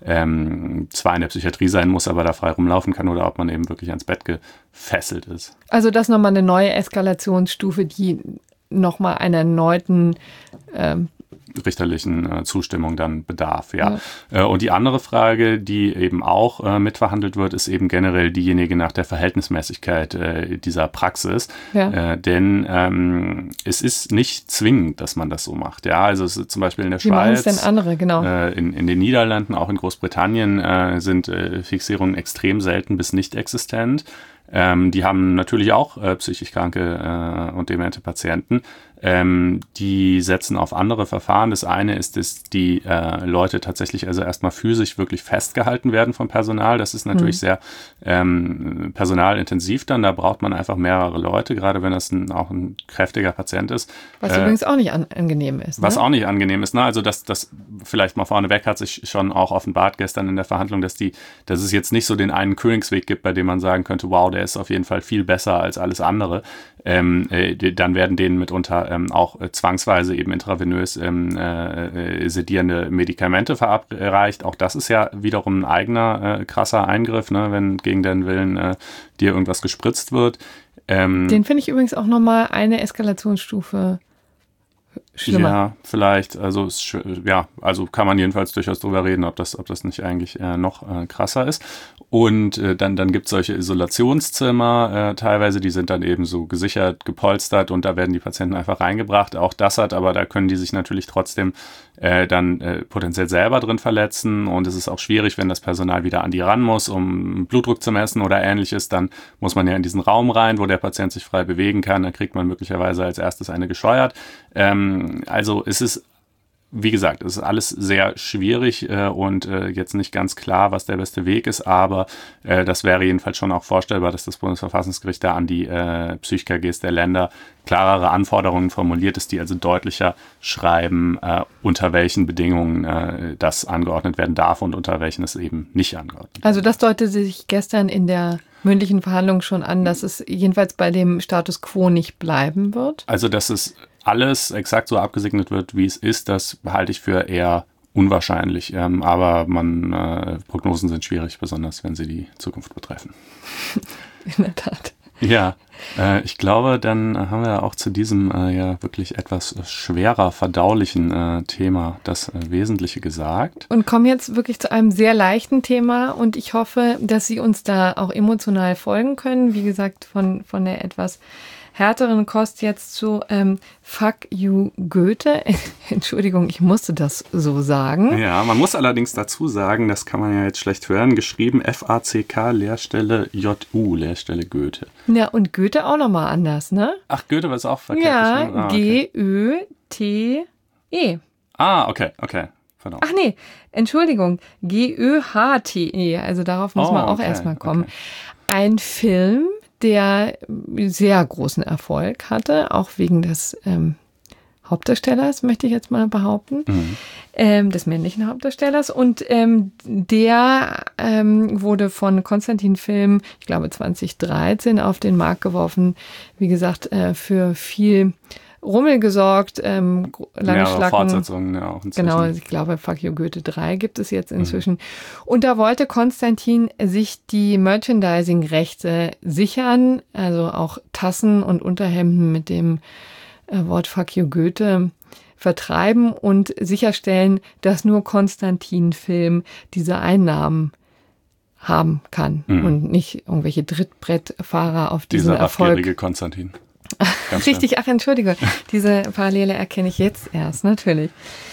ähm, zwar in der Psychiatrie sein muss, aber da frei rumlaufen kann oder ob man eben wirklich ans Bett gefesselt ist. Also das ist nochmal eine neue Eskalationsstufe, die nochmal einer erneuten ähm, richterlichen äh, Zustimmung dann bedarf, ja. ja. Äh, und die andere Frage, die eben auch äh, mitverhandelt wird, ist eben generell diejenige nach der Verhältnismäßigkeit äh, dieser Praxis. Ja. Äh, denn ähm, es ist nicht zwingend, dass man das so macht. Ja, also es ist zum Beispiel in der Wie Schweiz, denn andere, genau. äh, in, in den Niederlanden, auch in Großbritannien äh, sind äh, Fixierungen extrem selten bis nicht existent. Ähm, die haben natürlich auch äh, psychisch kranke äh, und demente Patienten. Ähm, die setzen auf andere Verfahren. Das eine ist, dass die äh, Leute tatsächlich also erstmal physisch wirklich festgehalten werden vom Personal. Das ist natürlich mhm. sehr ähm, personalintensiv dann. Da braucht man einfach mehrere Leute, gerade wenn das ein, auch ein kräftiger Patient ist. Was äh, übrigens auch nicht an, angenehm ist. Was ne? auch nicht angenehm ist. Ne? Also das, das vielleicht mal vorneweg hat sich schon auch offenbart gestern in der Verhandlung, dass, die, dass es jetzt nicht so den einen Königsweg gibt, bei dem man sagen könnte, wow, der ist auf jeden Fall viel besser als alles andere. Ähm, äh, dann werden denen mitunter ähm, auch äh, zwangsweise eben intravenös ähm, äh, sedierende Medikamente verabreicht. Auch das ist ja wiederum ein eigener äh, krasser Eingriff, ne, wenn gegen deinen Willen äh, dir irgendwas gespritzt wird. Ähm, Den finde ich übrigens auch nochmal eine Eskalationsstufe schlimmer. Ja, vielleicht. Also es, ja, also kann man jedenfalls durchaus drüber reden, ob das, ob das nicht eigentlich äh, noch äh, krasser ist. Und äh, dann, dann gibt es solche Isolationszimmer, äh, teilweise, die sind dann eben so gesichert, gepolstert und da werden die Patienten einfach reingebracht. Auch das hat, aber da können die sich natürlich trotzdem äh, dann äh, potenziell selber drin verletzen und es ist auch schwierig, wenn das Personal wieder an die ran muss, um Blutdruck zu messen oder ähnliches, dann muss man ja in diesen Raum rein, wo der Patient sich frei bewegen kann, dann kriegt man möglicherweise als erstes eine gescheuert. Ähm, also es ist, wie gesagt, es ist alles sehr schwierig äh, und äh, jetzt nicht ganz klar, was der beste Weg ist, aber äh, das wäre jedenfalls schon auch vorstellbar, dass das Bundesverfassungsgericht da an die äh, Psych-K Gs der Länder klarere Anforderungen formuliert ist, die also deutlicher schreiben, äh, unter welchen Bedingungen äh, das angeordnet werden darf und unter welchen es eben nicht angeordnet wird. Also das deutete sich gestern in der mündlichen Verhandlung schon an, dass es jedenfalls bei dem Status quo nicht bleiben wird? Also dass es alles exakt so abgesegnet wird, wie es ist, das halte ich für eher unwahrscheinlich. Ähm, aber man, äh, Prognosen sind schwierig, besonders wenn sie die Zukunft betreffen. In der Tat. Ja, äh, ich glaube, dann haben wir auch zu diesem äh, ja wirklich etwas schwerer verdaulichen äh, Thema das äh, Wesentliche gesagt. Und kommen jetzt wirklich zu einem sehr leichten Thema und ich hoffe, dass Sie uns da auch emotional folgen können. Wie gesagt, von, von der etwas härteren Kost jetzt zu ähm, Fuck you Goethe. Entschuldigung, ich musste das so sagen. Ja, man muss allerdings dazu sagen, das kann man ja jetzt schlecht hören, geschrieben F A C K Leerstelle J U Leerstelle Goethe. Ja, und Goethe auch nochmal anders, ne? Ach, Goethe war es auch verkehrt. Ja, ah, okay. G Ö T E. Ah, okay, okay. Verdammt. Ach nee, Entschuldigung, G Ö H T E. Also darauf muss oh, man auch okay, erstmal kommen. Okay. Ein Film, der sehr großen Erfolg hatte, auch wegen des ähm, Hauptdarstellers, möchte ich jetzt mal behaupten, Mhm. ähm, des männlichen Hauptdarstellers. Und ähm, der ähm, wurde von Konstantin Film, ich glaube zwanzig dreizehn, auf den Markt geworfen. Wie gesagt, äh, für viel Rummel gesorgt, ähm, lange Mehrere Schlacken. Fortsetzungen, ja, auch inzwischen. Genau, ich glaube, Fuck You Goethe drei gibt es jetzt inzwischen. Mhm. Und da wollte Konstantin sich die Merchandising-Rechte sichern, also auch Tassen und Unterhemden mit dem äh, Wort Fuck You Goethe vertreiben und sicherstellen, dass nur Konstantin Film diese Einnahmen haben kann mhm. und nicht irgendwelche Drittbrettfahrer auf diesen Dieser Erfolg. raffgierige Konstantin. Ganz Richtig, schön. Ach, entschuldige, diese Parallele erkenne ich jetzt erst, natürlich.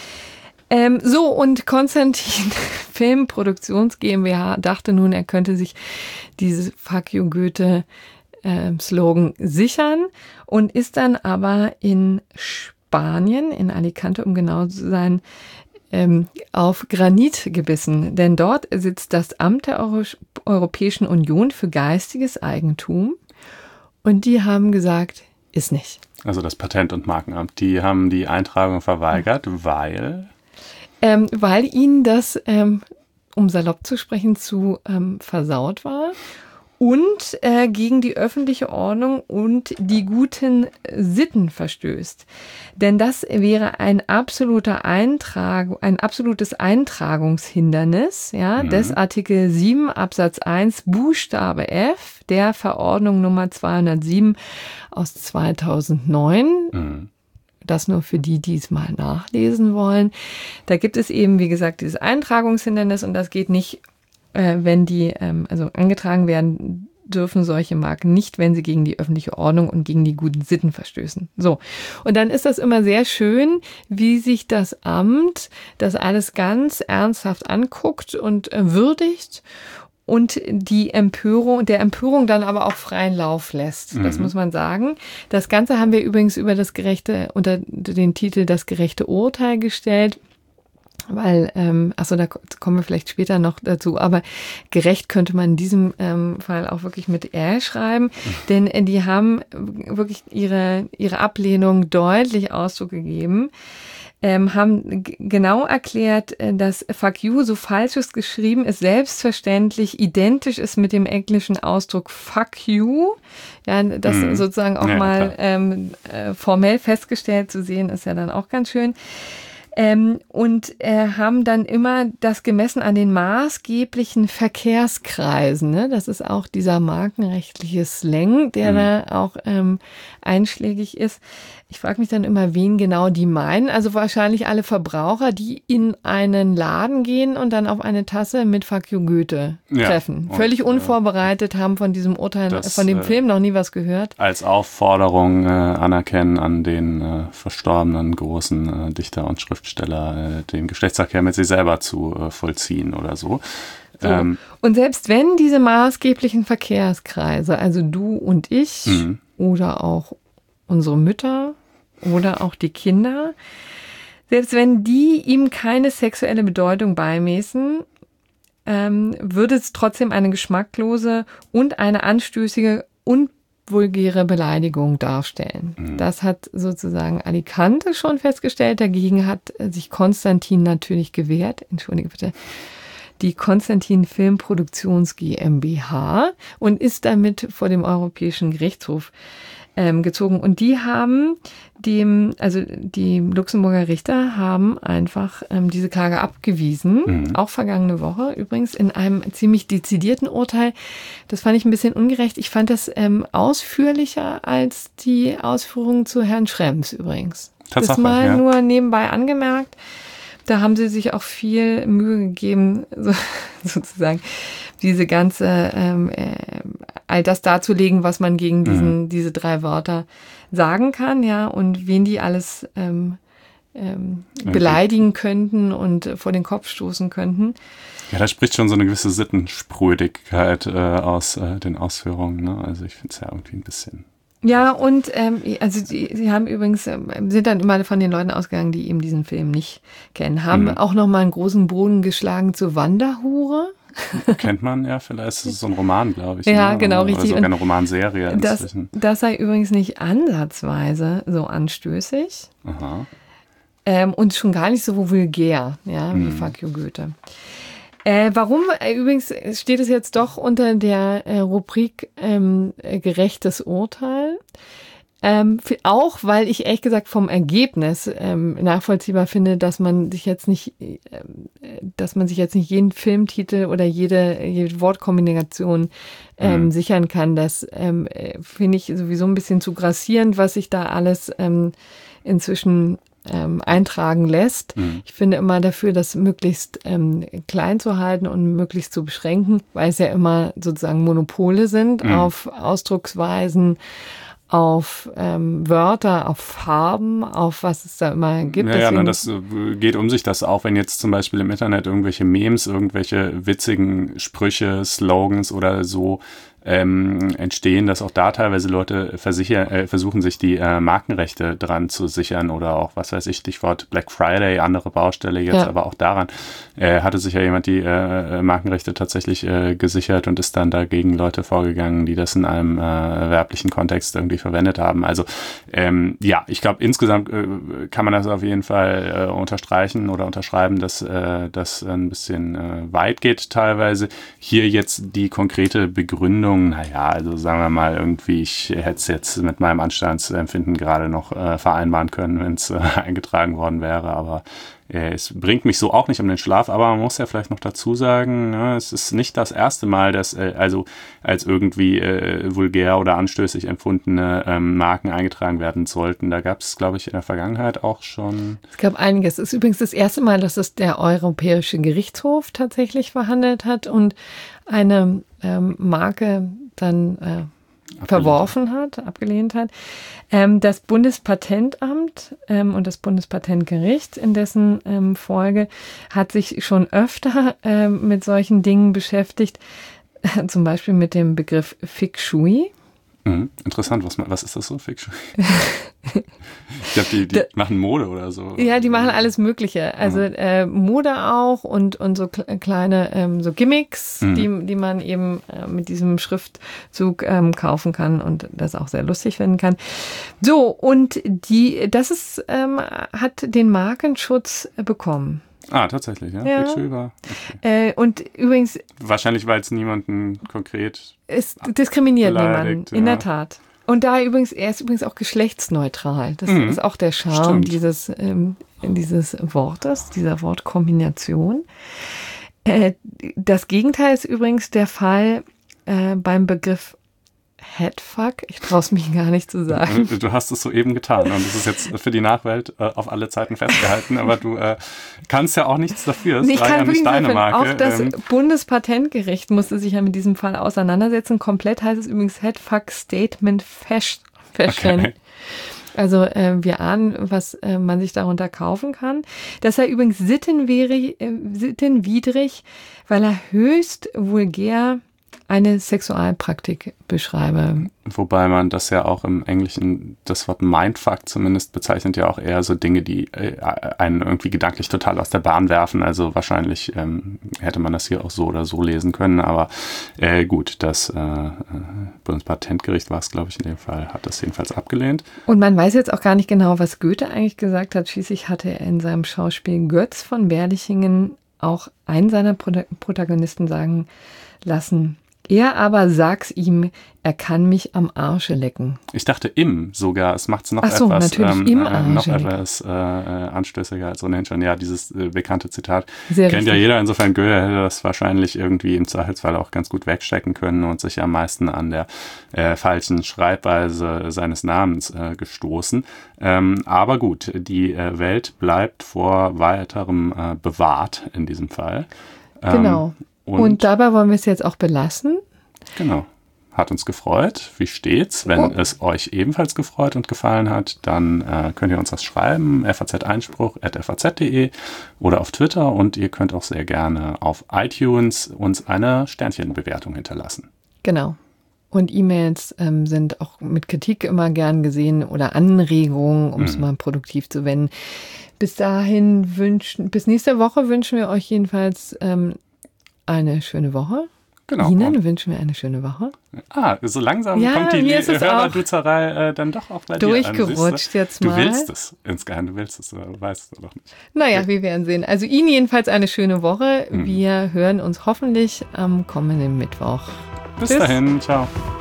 Ähm, so, und Konstantin Filmproduktions GmbH dachte nun, er könnte sich dieses Fuck You Goethe äh, Slogan sichern und ist dann aber in Spanien, in Alicante, um genau zu sein, ähm, auf Granit gebissen. Denn dort sitzt das Amt der Euro- Europäischen Union für geistiges Eigentum. Und die haben gesagt, ist nicht. Also das Patent- und Markenamt, die haben die Eintragung verweigert, weil? Ähm, weil ihnen das, ähm, um salopp zu sprechen, zu ähm, versaut war und äh, gegen die öffentliche Ordnung und die guten Sitten verstößt. Denn das wäre ein absoluter Eintrag, ein absolutes Eintragungshindernis, ja, mhm. des Artikel sieben Absatz eins Buchstabe F der Verordnung Nummer zweihundertsieben aus zweitausendneun. Mhm. Das nur für die, die es mal nachlesen wollen. Da gibt es eben, wie gesagt, dieses Eintragungshindernis und das geht nicht, äh, wenn die, ähm, also angetragen werden dürfen solche Marken nicht, wenn sie gegen die öffentliche Ordnung und gegen die guten Sitten verstößen. So. Und dann ist das immer sehr schön, wie sich das Amt das alles ganz ernsthaft anguckt und äh, würdigt und die Empörung, der Empörung dann aber auch freien Lauf lässt. Das mhm. muss man sagen. Das Ganze haben wir übrigens über das gerechte, unter den Titel Das gerechte Urteil gestellt. Weil, ähm, achso, da kommen wir vielleicht später noch dazu, aber gerecht könnte man in diesem ähm, Fall auch wirklich mit R schreiben, denn äh, die haben wirklich ihre, ihre Ablehnung deutlich Ausdruck gegeben, ähm, haben g- genau erklärt, äh, dass Fuck You, so falsch es geschrieben ist, selbstverständlich identisch ist mit dem englischen Ausdruck Fuck You. Ja, das mhm. sozusagen auch ja, mal ähm, äh, formell festgestellt zu sehen, ist ja dann auch ganz schön. Ähm, und äh, haben dann immer das gemessen an den maßgeblichen Verkehrskreisen. Ne? Das ist auch dieser markenrechtliche Slang, der mhm. da auch ähm, einschlägig ist. Ich frage mich dann immer, wen genau die meinen. Also wahrscheinlich alle Verbraucher, die in einen Laden gehen und dann auf eine Tasse mit Fuck You Goethe treffen. Ja, Völlig und, unvorbereitet, äh, haben von diesem Urteil, das, von dem äh, Film noch nie was gehört. Als Aufforderung äh, anerkennen an den äh, verstorbenen großen äh, Dichter und Schriftsteller, äh, den Geschlechtsverkehr mit sich selber zu äh, vollziehen oder so. So. Ähm, und selbst wenn diese maßgeblichen Verkehrskreise, also du und ich mhm. oder auch unsere Mütter oder auch die Kinder, selbst wenn die ihm keine sexuelle Bedeutung beimessen, ähm, würde es trotzdem eine geschmacklose und eine anstößige und vulgäre Beleidigung darstellen. Mhm. Das hat sozusagen Alicante schon festgestellt. Dagegen hat sich Konstantin natürlich gewehrt. Entschuldige bitte. Die Konstantin Filmproduktions GmbH und ist damit vor dem Europäischen Gerichtshof ähm, gezogen. Und die haben dem, also die Luxemburger Richter haben einfach ähm, diese Klage abgewiesen, mhm. auch vergangene Woche übrigens, in einem ziemlich dezidierten Urteil. Das fand ich ein bisschen ungerecht. Ich fand das ähm, ausführlicher als die Ausführungen zu Herrn Schrems übrigens. Tatsache, das mal ja. nur nebenbei angemerkt. Da haben sie sich auch viel Mühe gegeben, so, sozusagen diese ganze, ähm, äh, all das darzulegen, was man gegen diesen, mhm. diese drei Wörter sagen kann, ja, und wen die alles ähm, ähm, beleidigen könnten und vor den Kopf stoßen könnten. Ja, da spricht schon so eine gewisse Sittensprödigkeit äh, aus äh, den Ausführungen, ne? Also ich finde es ja irgendwie ein bisschen... Ja, und ähm, also die, sie haben übrigens, ähm, sind dann immer von den Leuten ausgegangen, die eben diesen Film nicht kennen, haben mhm. auch nochmal einen großen Bogen geschlagen zur Wanderhure. Kennt man ja vielleicht, das ist so ein Roman, glaube ich. Ja, ne? genau, Oder richtig. sogar eine Romanserie Das, inzwischen. das sei übrigens nicht ansatzweise so anstößig. Aha. Ähm, und schon gar nicht so vulgär, ja, wie Mhm. Fuck you Goethe. Äh, warum äh, übrigens steht es jetzt doch unter der äh, Rubrik ähm, äh, gerechtes Urteil? Ähm, für, auch, weil ich ehrlich gesagt vom Ergebnis ähm, nachvollziehbar finde, dass man sich jetzt nicht, äh, dass man sich jetzt nicht jeden Filmtitel oder jede, jede Wortkombination ähm, Mhm. sichern kann. Das ähm, äh, finde ich sowieso ein bisschen zu grassierend, was sich da alles ähm, inzwischen ähm, eintragen lässt. Mhm. Ich finde immer dafür, das möglichst ähm, klein zu halten und möglichst zu beschränken, weil es ja immer sozusagen Monopole sind Mhm. auf Ausdrucksweisen, auf ähm, Wörter, auf Farben, auf was es da immer gibt. Ja, ja, Deswegen- na, das äh, geht um sich das auch, wenn jetzt zum Beispiel im Internet irgendwelche Memes, irgendwelche witzigen Sprüche, Slogans oder so ähm, entstehen, dass auch da teilweise Leute versicher, äh, versuchen, sich die äh, Markenrechte dran zu sichern oder auch, was weiß ich, Stichwort Black Friday, andere Baustelle jetzt, Ja. aber auch daran äh, hatte sich ja jemand die äh, Markenrechte tatsächlich äh, gesichert und ist dann dagegen Leute vorgegangen, die das in einem äh, werblichen Kontext irgendwie verwendet haben. Also ähm, ja, ich glaube, insgesamt äh, kann man das auf jeden Fall äh, unterstreichen oder unterschreiben, dass äh, das ein bisschen äh, weit geht teilweise. Hier jetzt die konkrete Begründung, naja, also sagen wir mal irgendwie, ich hätte es jetzt mit meinem Anstandsempfinden gerade noch äh, vereinbaren können, wenn es äh, eingetragen worden wäre, aber äh, es bringt mich so auch nicht um den Schlaf, aber man muss ja vielleicht noch dazu sagen, ne, es ist nicht das erste Mal, dass äh, also als irgendwie äh, vulgär oder anstößig empfundene ähm, Marken eingetragen werden sollten. Da gab es, glaube ich, in der Vergangenheit auch schon. Es gab einiges. Es ist übrigens das erste Mal, dass es der Europäische Gerichtshof tatsächlich verhandelt hat und eine ähm, Marke dann äh, verworfen hat, abgelehnt hat. Ähm, das Bundespatentamt ähm, und das Bundespatentgericht in dessen ähm, Folge hat sich schon öfter ähm, mit solchen Dingen beschäftigt, zum Beispiel mit dem Begriff Fik Shui. Mhm. Interessant, was, was ist das so, Fiction? Ich glaube, die, die Da- machen Mode oder so. Ja, die machen alles Mögliche. Also äh, Mode auch und, und so kle- kleine ähm, so Gimmicks, Mhm. die, die man eben äh, mit diesem Schriftzug ähm, kaufen kann und das auch sehr lustig finden kann. So, und die, das ist, ähm, hat den Markenschutz bekommen. Ah, tatsächlich, ja. Ja. Fiction war. Okay. Äh, und übrigens, Wahrscheinlich, weil es niemanden konkret. es diskriminiert Beleidigt, niemanden, in ja. der Tat. Und da übrigens, er ist übrigens auch geschlechtsneutral. Das Mhm. ist auch der Charme Stimmt. dieses, ähm, dieses Wortes, dieser Wortkombination. Äh, das Gegenteil ist übrigens der Fall äh, beim Begriff Headfuck. Ich traue es mich gar nicht zu sagen. Du hast es soeben getan und das ist jetzt für die Nachwelt äh, auf alle Zeiten festgehalten, aber du äh, kannst ja auch nichts dafür. Es Ich war kann ja nicht wirklich deine sagen, Marke. auch das Ähm, Bundespatentgericht musste sich ja mit diesem Fall auseinandersetzen. Komplett heißt es übrigens Headfuck Statement Fash- Fashion. Okay. Also äh, wir ahnen, was äh, man sich darunter kaufen kann. Das sei übrigens sittenwidrig, äh, sittenwidrig, weil er höchst vulgär eine Sexualpraktik beschreibe. Wobei man das ja auch im Englischen, das Wort Mindfuck zumindest bezeichnet ja auch eher so Dinge, die äh, einen irgendwie gedanklich total aus der Bahn werfen. Also wahrscheinlich ähm, hätte man das hier auch so oder so lesen können. Aber äh, gut, das äh, äh, Bundespatentgericht war es, glaube ich, in dem Fall, hat das jedenfalls abgelehnt. Und man weiß jetzt auch gar nicht genau, was Goethe eigentlich gesagt hat. Schließlich hatte er in seinem Schauspiel Götz von Berlichingen auch einen seiner Prota- Protagonisten sagen lassen. Er aber sag's ihm, er kann mich am Arsche lecken. Ich dachte im sogar, es macht es noch Ach so, etwas, natürlich, ähm, im äh, noch Arsch. etwas äh, äh, anstößiger als ohnehin schon. Ja, dieses äh, bekannte Zitat Sehr kennt ja richtig. jeder. Insofern Goethe hätte das wahrscheinlich irgendwie im Zweifelsfall auch ganz gut wegstecken können und sich am meisten an der äh, falschen Schreibweise seines Namens äh, gestoßen. Ähm, aber gut, die äh, Welt bleibt vor weiterem äh, bewahrt in diesem Fall. Ähm, Genau. Und, Und dabei wollen wir es jetzt auch belassen. genau. Hat uns gefreut. Wie steht's? Wenn Oh. es euch ebenfalls gefreut und gefallen hat, dann äh, könnt ihr uns das schreiben, f a z einspruch at f a z punkt d e oder auf Twitter und ihr könnt auch sehr gerne auf iTunes uns eine Sternchenbewertung hinterlassen. Genau. Und E-Mails ähm, sind auch mit Kritik immer gern gesehen oder Anregungen, um es Mhm. mal produktiv zu wenden. Bis dahin wünschen, bis nächste Woche wünschen wir euch jedenfalls ähm, eine schöne Woche. Genau. Ihnen Und, wünschen wir eine schöne Woche. Ah, so langsam Ja, kommt die mir ist es Hörer-Duzerei äh, dann doch auch bei dir an. Durchgerutscht Siehst du? jetzt Du mal. willst es insgeheim, du willst es, du weißt es doch nicht. Naja, wir werden sehen. Also Ihnen jedenfalls eine schöne Woche. Mhm. Wir hören uns hoffentlich am kommenden Mittwoch. Bis Tschüss. dahin, ciao.